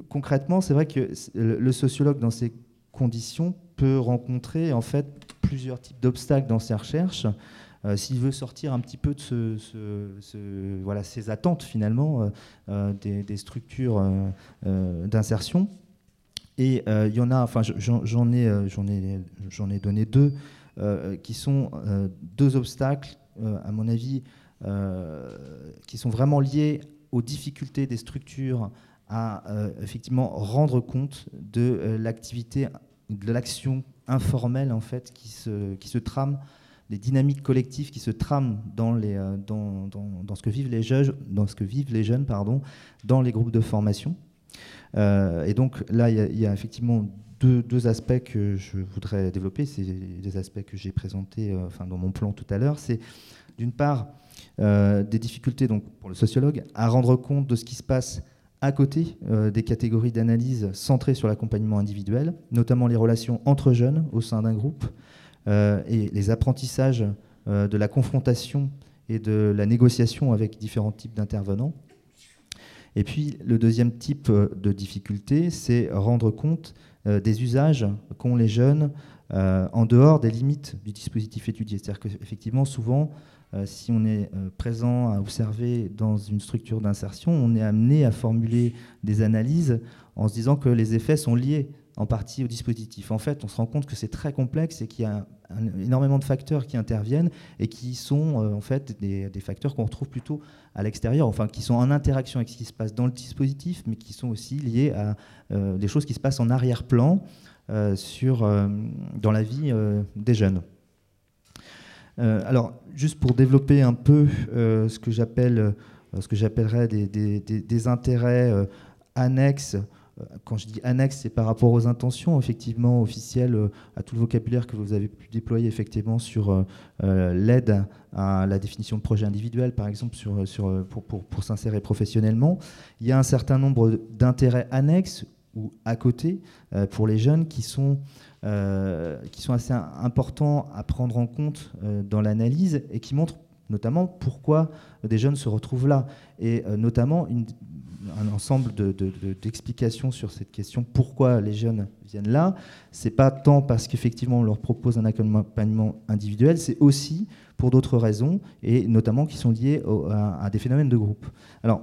concrètement, c'est vrai que le sociologue, dans ces conditions, peut rencontrer en fait plusieurs types d'obstacles dans ses recherches. S'il veut sortir un petit peu de voilà, ces attentes finalement des structures d'insertion. Et il y en a, enfin j'en ai donné deux qui sont deux obstacles, à mon avis, qui sont vraiment liés aux difficultés des structures à effectivement rendre compte de l'activité, de l'action informelle en fait qui se trame, les dynamiques collectives qui se trament dans ce que vivent les jeunes, dans les groupes de formation. Et donc là, il y a effectivement deux aspects que je voudrais développer. C'est des aspects que j'ai présentés dans mon plan tout à l'heure. C'est d'une part des difficultés donc, pour le sociologue à rendre compte de ce qui se passe à côté des catégories d'analyse centrées sur l'accompagnement individuel, notamment les relations entre jeunes au sein d'un groupe et les apprentissages de la confrontation et de la négociation avec différents types d'intervenants. Et puis, le deuxième type de difficulté, c'est rendre compte des usages qu'ont les jeunes en dehors des limites du dispositif étudié. C'est-à-dire qu'effectivement, souvent, si on est présent à observer dans une structure d'insertion, on est amené à formuler des analyses en se disant que les effets sont liés en partie au dispositif. En fait, on se rend compte que c'est très complexe et qu'il y a énormément de facteurs qui interviennent et qui sont en fait des facteurs qu'on retrouve plutôt à l'extérieur, enfin qui sont en interaction avec ce qui se passe dans le dispositif, mais qui sont aussi liés à des choses qui se passent en arrière-plan dans la vie des jeunes. Alors, juste pour développer un peu ce que j'appellerais des intérêts annexes. Quand je dis annexe, c'est par rapport aux intentions effectivement officielles, à tout le vocabulaire que vous avez pu déployer effectivement sur l'aide à la définition de projet individuel, par exemple pour s'insérer professionnellement. Il y a un certain nombre d'intérêts annexes ou à côté pour les jeunes qui sont assez importants à prendre en compte dans l'analyse et qui montrent notamment pourquoi des jeunes se retrouvent là, et notamment un ensemble d'explications sur cette question, pourquoi les jeunes viennent là. C'est pas tant parce qu'effectivement on leur propose un accompagnement individuel, c'est aussi pour d'autres raisons, et notamment qui sont liées à des phénomènes de groupe. Alors,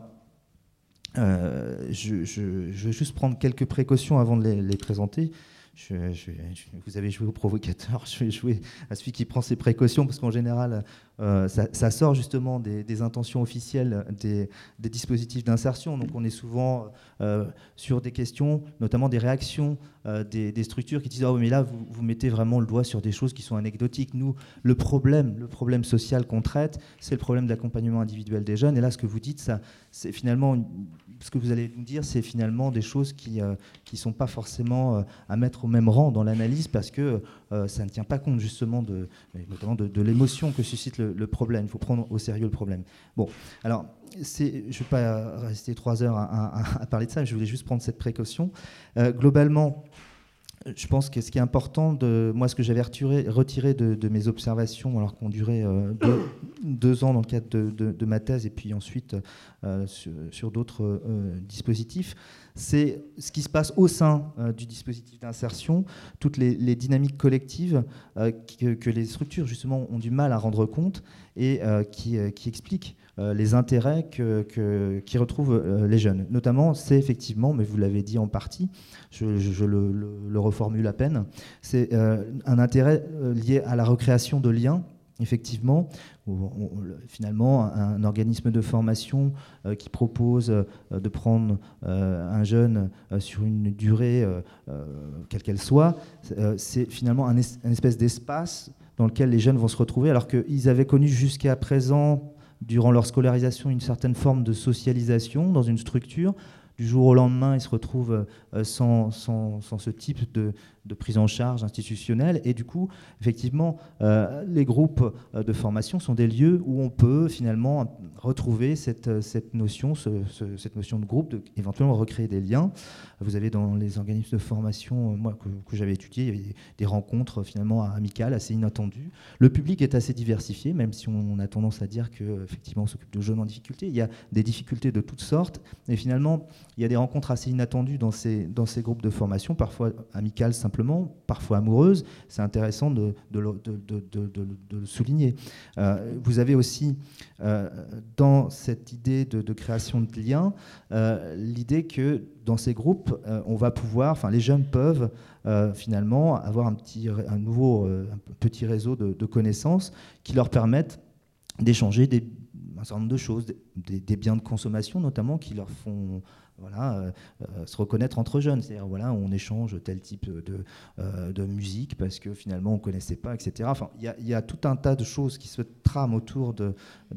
je vais juste prendre quelques précautions avant de les présenter. Vous avez joué au provocateur, je vais jouer à celui qui prend ses précautions, parce qu'en général, ça sort justement des intentions officielles des dispositifs d'insertion. Donc on est souvent sur des questions, notamment des réactions des structures qui disent « Oh, mais là, vous mettez vraiment le doigt sur des choses qui sont anecdotiques. » Nous, le problème social qu'on traite, c'est le problème d'accompagnement individuel des jeunes. Et là, ce que vous dites, c'est finalement... Ce que vous allez nous dire, c'est finalement des choses qui ne sont pas forcément à mettre au même rang dans l'analyse, parce que ça ne tient pas compte justement notamment de l'émotion que suscite le problème. Il faut prendre au sérieux le problème. Bon, alors, je ne vais pas rester 3 heures à parler de ça, je voulais juste prendre cette précaution. Globalement, je pense que ce qui est important, moi, ce que j'avais retiré de mes observations, alors qu'on durait 2 ans dans le cadre de ma thèse, et puis ensuite sur d'autres dispositifs, c'est ce qui se passe au sein du dispositif d'insertion, toutes les dynamiques collectives que les structures, justement, ont du mal à rendre compte, et qui expliquent les intérêts qu'y retrouvent les jeunes. Notamment, c'est effectivement, mais vous l'avez dit en partie, je le reformule à peine, c'est un intérêt lié à la recréation de liens, effectivement, finalement, un organisme de formation qui propose de prendre un jeune sur une durée, quelle qu'elle soit, c'est finalement un espèce d'espace dans lequel les jeunes vont se retrouver, alors qu'ils avaient connu jusqu'à présent, durant leur scolarisation, une certaine forme de socialisation dans une structure. Du jour au lendemain, ils se retrouvent sans ce type de prise en charge institutionnelle. Et du coup, effectivement, les groupes de formation sont des lieux où on peut finalement retrouver cette notion de groupe, éventuellement recréer des liens. Vous avez dans les organismes de formation, moi, que j'avais étudié, il y avait des rencontres finalement amicales assez inattendues. Le public est assez diversifié, même si on a tendance à dire qu'effectivement on s'occupe de jeunes en difficulté. Il y a des difficultés de toutes sortes. Et finalement, il y a des rencontres assez inattendues dans ces groupes de formation, parfois amicales simplement, parfois amoureuses. C'est intéressant de le souligner. Vous avez aussi, dans cette idée de création de liens, l'idée que dans ces groupes, on va pouvoir, enfin les jeunes peuvent finalement avoir un petit réseau de connaissances qui leur permettent d'échanger un certain nombre de choses, des biens de consommation notamment qui leur font se reconnaître entre jeunes. C'est-à-dire, on échange tel type de musique parce que finalement on ne connaissait pas, etc. Enfin, il y a tout un tas de choses qui se trament autour de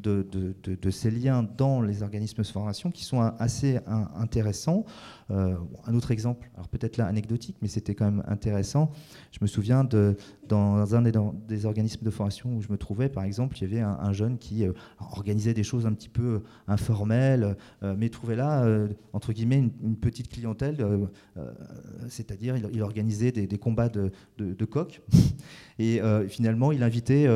ces liens dans les organismes de formation qui sont assez intéressants. Un autre exemple, alors peut-être là anecdotique, mais c'était quand même intéressant. Je me souviens dans un des organismes de formation où je me trouvais, par exemple, il y avait un jeune qui organisait des choses un petit peu informelles, mais trouvait là, entre guillemets, une petite clientèle, c'est-à-dire il organisait des combats de coqs, et finalement il invitait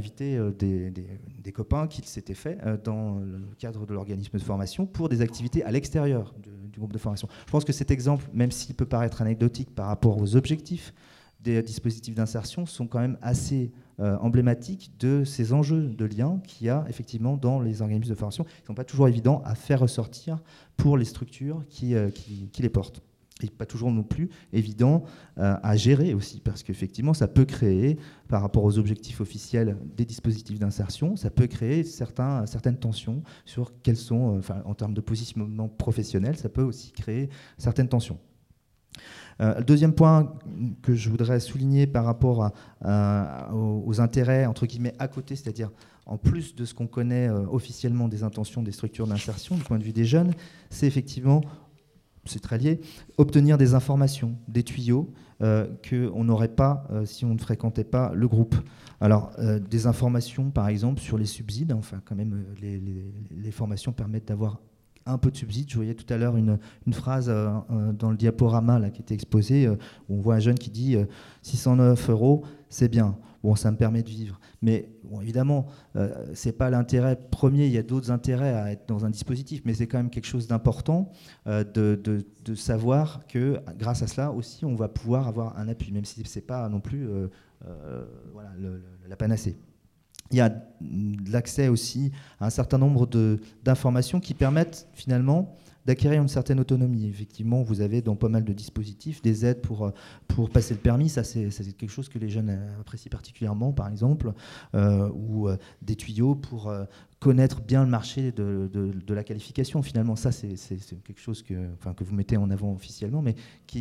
des copains qu'il s'était fait dans le cadre de l'organisme de formation pour des activités à l'extérieur du groupe de formation. Je pense que cet exemple, même s'il peut paraître anecdotique par rapport aux objectifs des dispositifs d'insertion, sont quand même assez emblématiques de ces enjeux de lien qu'il y a effectivement dans les organismes de formation. Ils ne sont pas toujours évidents à faire ressortir pour les structures qui les portent. Et pas toujours non plus évident à gérer aussi, parce qu'effectivement, ça peut créer, par rapport aux objectifs officiels des dispositifs d'insertion, ça peut créer certaines tensions sur quels sont, en termes de positionnement professionnel, ça peut aussi créer certaines tensions. Le deuxième point que je voudrais souligner par rapport aux intérêts, entre guillemets, à côté, c'est-à-dire en plus de ce qu'on connaît officiellement des intentions des structures d'insertion, du point de vue des jeunes, c'est effectivement, c'est très lié, obtenir des informations, des tuyaux qu'on n'aurait pas si on ne fréquentait pas le groupe. Alors, des informations, par exemple, sur les subsides, enfin, quand même, les formations permettent d'avoir un peu de subsides. Je voyais tout à l'heure une phrase dans le diaporama là, qui était exposé, où on voit un jeune qui dit 609 €, c'est bien. Bon, ça me permet de vivre. Mais bon, évidemment, ce n'est pas l'intérêt premier. Il y a d'autres intérêts à être dans un dispositif, mais c'est quand même quelque chose d'important de savoir que grâce à cela aussi, on va pouvoir avoir un appui, même si ce n'est pas non plus la panacée. Il y a l'accès aussi à un certain nombre d'informations qui permettent finalement d'acquérir une certaine autonomie. Effectivement, vous avez dans pas mal de dispositifs des aides pour passer le permis. Ça, c'est quelque chose que les jeunes apprécient particulièrement, par exemple, ou des tuyaux pour connaître bien le marché de la qualification. Finalement, ça, c'est quelque chose que vous mettez en avant officiellement, mais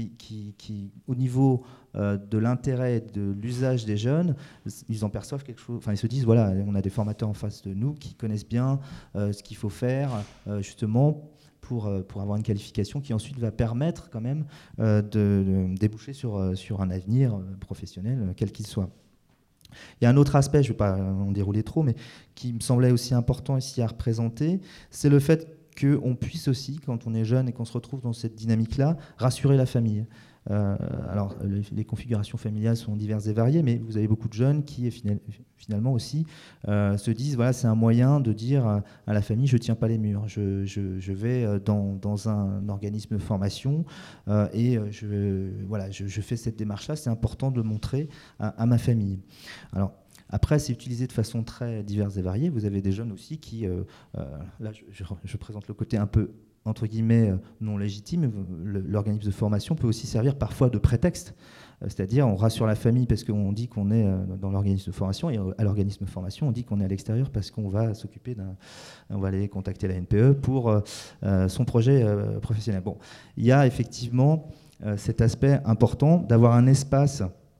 qui au niveau de l'intérêt de l'usage des jeunes, ils en perçoivent quelque chose. Enfin, ils se disent, voilà, on a des formateurs en face de nous qui connaissent bien ce qu'il faut faire, justement, pour avoir une qualification qui ensuite va permettre quand même de déboucher sur un avenir professionnel, quel qu'il soit. Il y a un autre aspect, je ne vais pas en dérouler trop, mais qui me semblait aussi important ici à représenter, c'est le fait qu'on puisse aussi, quand on est jeune et qu'on se retrouve dans cette dynamique-là, rassurer la famille. Alors, les configurations familiales sont diverses et variées, mais vous avez beaucoup de jeunes qui, finalement aussi, se disent, voilà, c'est un moyen de dire à la famille, je ne tiens pas les murs, je vais dans un organisme de formation et je fais cette démarche-là, c'est important de le montrer à ma famille. Alors, après, c'est utilisé de façon très diverse et variée. Vous avez des jeunes aussi qui, là, je présente le côté un peu entre guillemets non légitime. L'organisme de formation peut aussi servir parfois de prétexte, c'est-à-dire on rassure la famille parce qu'on dit qu'on est dans l'organisme de formation, et à l'organisme de formation on dit qu'on est à l'extérieur parce qu'on va s'occuper on va aller contacter la NPE pour son projet professionnel. Bon, il y a effectivement cet aspect important d'avoir un espace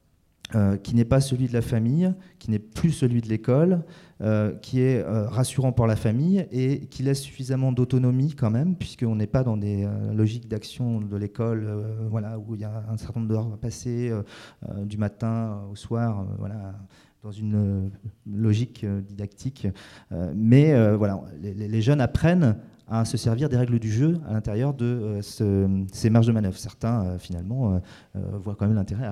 qui n'est pas celui de la famille, qui n'est plus celui de l'école, qui est rassurant pour la famille et qui laisse suffisamment d'autonomie quand même, puisqu'on n'est pas dans des logiques d'action de l'école où il y a un certain nombre d'heures à passer du matin au soir, dans une logique didactique. Mais les jeunes apprennent à se servir des règles du jeu à l'intérieur de ces marges de manœuvre. Certains, finalement, voient quand même l'intérêt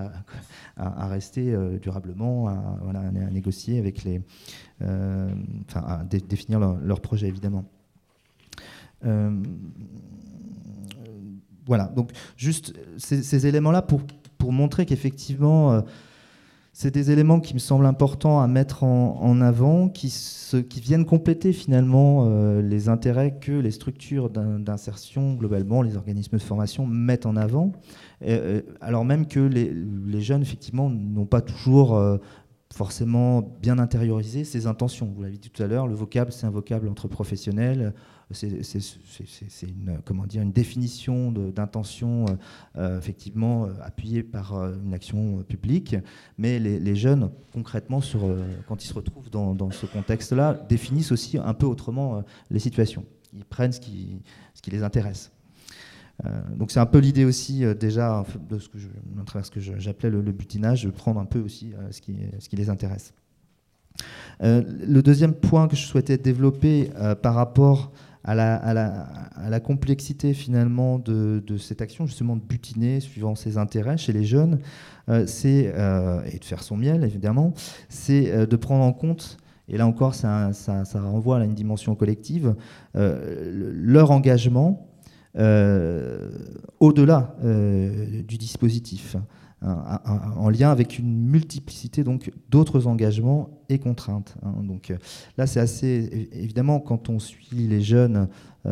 à rester durablement, à négocier avec à définir leur projet, évidemment. Voilà, donc juste ces éléments-là pour montrer qu'effectivement, c'est des éléments qui me semblent importants à mettre en avant, qui viennent compléter finalement les intérêts que les structures d'insertion, globalement, les organismes de formation mettent en avant, alors même que les jeunes, effectivement, n'ont pas toujours forcément bien intériorisé ces intentions. Vous l'avez dit tout à l'heure, le vocable, c'est un vocable entre professionnels, c'est une définition d'intention effectivement appuyée par une action publique, mais les jeunes, concrètement, quand ils se retrouvent dans ce contexte-là, définissent aussi un peu autrement les situations. Ils prennent ce qui les intéresse. Donc c'est un peu l'idée aussi déjà de à travers ce que j'appelais le butinage, de prendre un peu aussi ce qui les intéresse. Le deuxième point que je souhaitais développer par rapport à la complexité finalement de cette action, justement de butiner suivant ses intérêts chez les jeunes, et de faire son miel évidemment, c'est de prendre en compte, et là encore ça renvoie à une dimension collective, leur engagement au-delà du dispositif, en lien avec une multiplicité donc d'autres engagements et contraintes. Donc là, c'est assez évidemment quand on suit les jeunes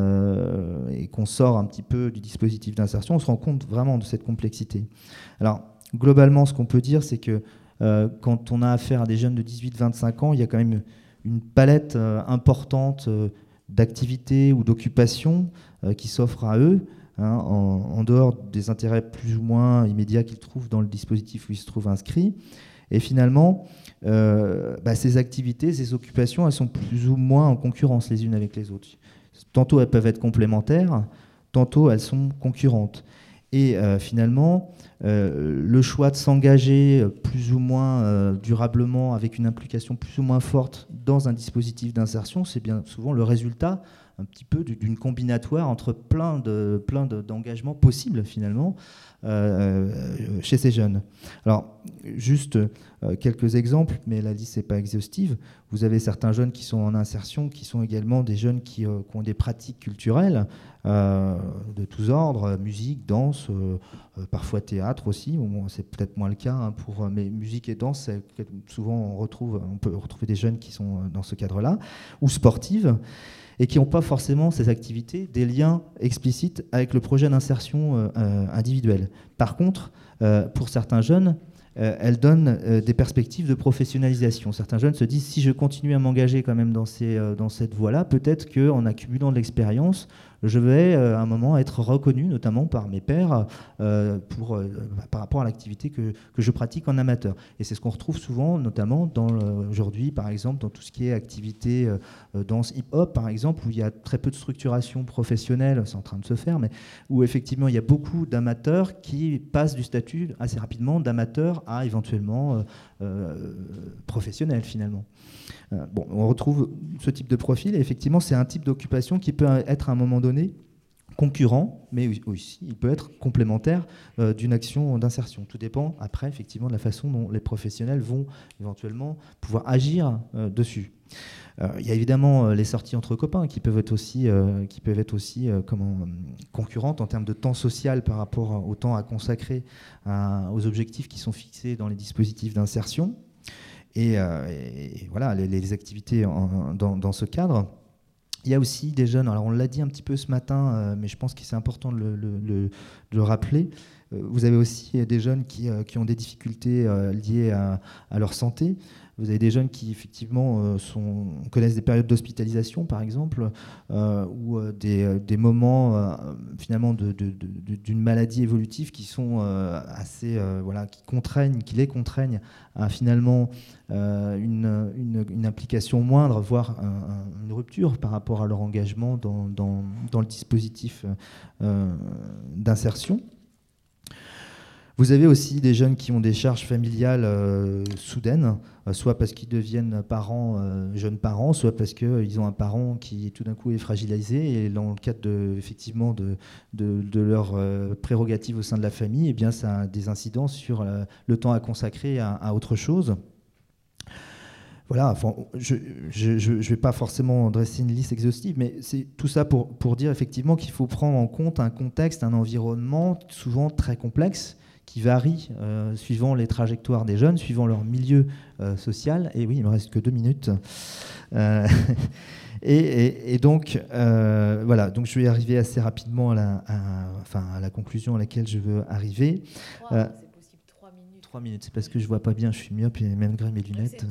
et qu'on sort un petit peu du dispositif d'insertion, on se rend compte vraiment de cette complexité. Alors globalement, ce qu'on peut dire, c'est que quand on a affaire à des jeunes de 18-25 ans, il y a quand même une palette importante d'activités ou d'occupations qui s'offrent à eux, en dehors des intérêts plus ou moins immédiats qu'ils trouvent dans le dispositif où ils se trouvent inscrits. Et finalement, ces activités, ces occupations, elles sont plus ou moins en concurrence les unes avec les autres. Tantôt, elles peuvent être complémentaires, tantôt, elles sont concurrentes. Et finalement, le choix de s'engager plus ou moins durablement, avec une implication plus ou moins forte dans un dispositif d'insertion, c'est bien souvent le résultat un petit peu d'une combinatoire entre plein d'engagements possibles finalement chez ces jeunes. Alors juste quelques exemples, mais la liste n'est pas exhaustive. Vous avez certains jeunes qui sont en insertion, qui sont également des jeunes qui ont des pratiques culturelles de tous ordres, musique, danse, parfois théâtre aussi. Bon, c'est peut-être moins le cas mais musique et danse, souvent on peut retrouver des jeunes qui sont dans ce cadre-là, ou sportives, et qui n'ont pas forcément ces activités des liens explicites avec le projet d'insertion individuelle. Par contre, pour certains jeunes, elles donnent des perspectives de professionnalisation. Certains jeunes se disent, si je continue à m'engager quand même dans cette voie-là, peut-être qu'en accumulant de l'expérience, je vais à un moment être reconnu, notamment par mes pairs, par rapport à l'activité que je pratique en amateur. Et c'est ce qu'on retrouve souvent, notamment aujourd'hui, par exemple, dans tout ce qui est activité danse hip-hop, par exemple, où il y a très peu de structuration professionnelle, c'est en train de se faire, mais où effectivement il y a beaucoup d'amateurs qui passent du statut assez rapidement d'amateur à éventuellement professionnel finalement. On retrouve ce type de profil et effectivement c'est un type d'occupation qui peut être à un moment donné concurrent, mais aussi il peut être complémentaire d'une action d'insertion. Tout dépend après effectivement de la façon dont les professionnels vont éventuellement pouvoir agir dessus. Il y a évidemment les sorties entre copains qui peuvent être aussi concurrentes en termes de temps social par rapport au temps à consacrer aux objectifs qui sont fixés dans les dispositifs d'insertion. Et voilà, les activités dans ce cadre. Il y a aussi des jeunes, alors on l'a dit un petit peu ce matin, mais je pense que c'est important de le rappeler. Vous avez aussi des jeunes qui ont des difficultés liées à leur santé. Vous avez des jeunes qui, effectivement, connaissent des périodes d'hospitalisation, par exemple, ou des moments, finalement, d'une maladie évolutive qui sont qui les contraignent à, finalement, une implication moindre, voire une rupture par rapport à leur engagement dans le dispositif d'insertion. Vous avez aussi des jeunes qui ont des charges familiales soudaines, soit parce qu'ils deviennent jeunes parents, soit parce qu'ils ont un parent qui tout d'un coup est fragilisé, et dans le cadre de leurs prérogatives au sein de la famille, eh bien, ça a des incidences sur le temps à consacrer à autre chose. Voilà, enfin, je ne vais pas forcément dresser une liste exhaustive, mais c'est tout ça pour dire effectivement qu'il faut prendre en compte un contexte, un environnement souvent très complexe, qui varie suivant les trajectoires des jeunes, suivant leur milieu social. Et oui, il me reste que 2 minutes. Et donc, voilà, donc je vais arriver assez rapidement à la conclusion à laquelle je veux arriver. C'est possible, 3 minutes. 3 minutes, c'est parce que je ne vois pas bien, je suis myope, et même grâce mes lunettes.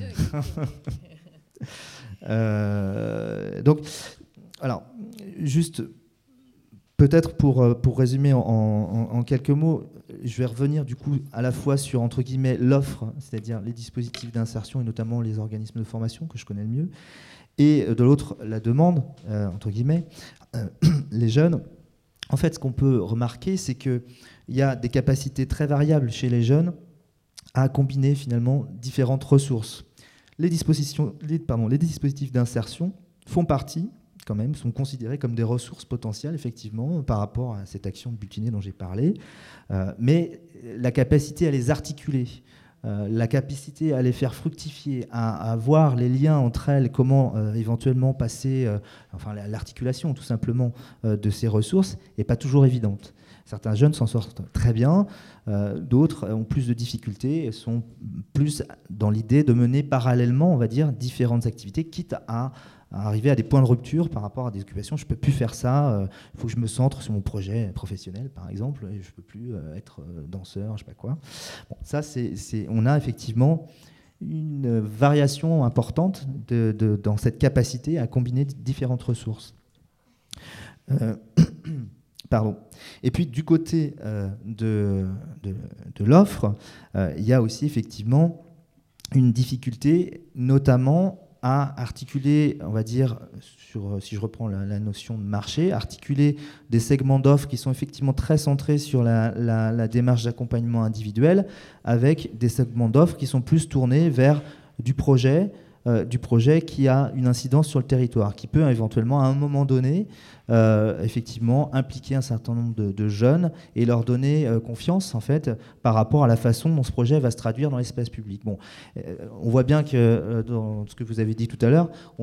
Donc, alors, juste, peut-être pour résumer en quelques mots, je vais revenir du coup à la fois sur, entre guillemets, l'offre, c'est-à-dire les dispositifs d'insertion et notamment les organismes de formation que je connais le mieux, et de l'autre, la demande, entre guillemets, les jeunes. En fait, ce qu'on peut remarquer, c'est qu'il y a des capacités très variables chez les jeunes à combiner finalement différentes ressources. Les dispositifs d'insertion font partie, quand même, sont considérés comme des ressources potentielles, effectivement, par rapport à cette action de butiner dont j'ai parlé. Mais la capacité à les articuler, la capacité à les faire fructifier, à voir les liens entre elles, comment éventuellement passer, l'articulation tout simplement de ces ressources n'est pas toujours évidente. Certains jeunes s'en sortent très bien, d'autres ont plus de difficultés et sont plus dans l'idée de mener parallèlement, on va dire, différentes activités, quitte à arriver à des points de rupture par rapport à des occupations. Je ne peux plus faire ça, il faut que je me centre sur mon projet professionnel, par exemple, et je ne peux plus être danseur, je ne sais pas quoi. Bon, ça, on a effectivement une variation importante dans cette capacité à combiner différentes ressources. Pardon. Et puis, du côté de l'offre, il y a aussi effectivement une difficulté, notamment à articuler, on va dire, si je reprends la notion de marché, articuler des segments d'offres qui sont effectivement très centrés sur la démarche d'accompagnement individuel avec des segments d'offres qui sont plus tournés vers du projet qui a une incidence sur le territoire, qui peut éventuellement, à un moment donné, effectivement, impliquer un certain nombre de jeunes et leur donner confiance, en fait, par rapport à la façon dont ce projet va se traduire dans l'espace public. Bon, on voit bien que, dans ce que vous avez dit tout à l'heure,